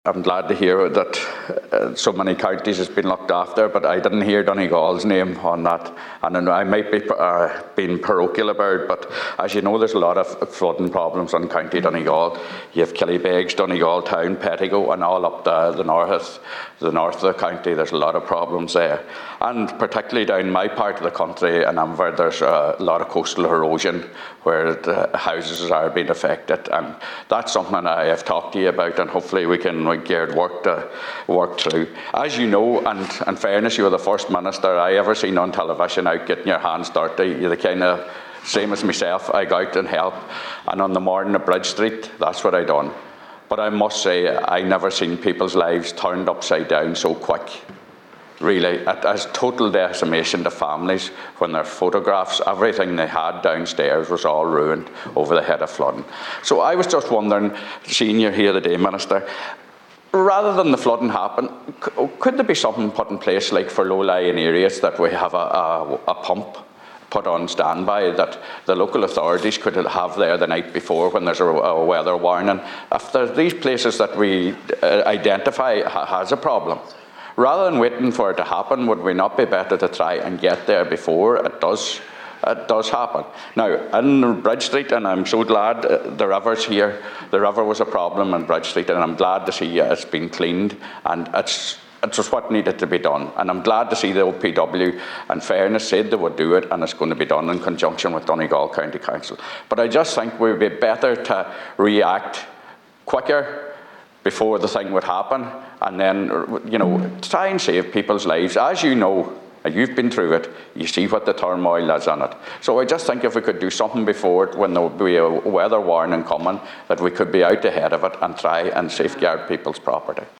I'm glad to hear that so many counties has been looked after, but I didn't hear Donegal's name on that. And I might be being parochial about it, but as you know, there's a lot of flooding problems on County Donegal. You have Killybegs, Donegal Town, Pettigo, and all up the north of the county. There's a lot of problems there. And particularly down my part of the country in Amber, there's a lot of coastal erosion where the houses are being affected. And that's something I have talked to you about, and hopefully we can get work through. As you know, and in fairness, you were the first minister I ever seen on television out getting your hands dirty. You're the kind of same as myself. I go out and help, and on the morning of Bridge Street, that's what I done. But I must say, I never seen people's lives turned upside down so quick. Really, it has total decimation to families when their photographs, everything they had downstairs was all ruined over the head of flooding. So I was just wondering, seeing you here today, Minister, rather than the flooding happen, could there be something put in place, like for low-lying areas, that we have a pump put on standby that the local authorities could have there the night before when there's a weather warning? If there's these places that we identify has a problem, rather than waiting for it to happen, would we not be better to try and get there before it does happen? Now, in Bridge Street, and I'm so glad the river's here. The river was a problem in Bridge Street, and I'm glad to see it's been cleaned, and it's just what needed to be done. And I'm glad to see the OPW, in fairness, said they would do it, and it's going to be done in conjunction with Donegal County Council. But I just think we'd be better to react quicker before the thing would happen, and then, try and save people's lives. As you know, you've been through it, you see what the turmoil is in it. So I just think if we could do something before it, when there would be a weather warning coming, that we could be out ahead of it and try and safeguard people's property.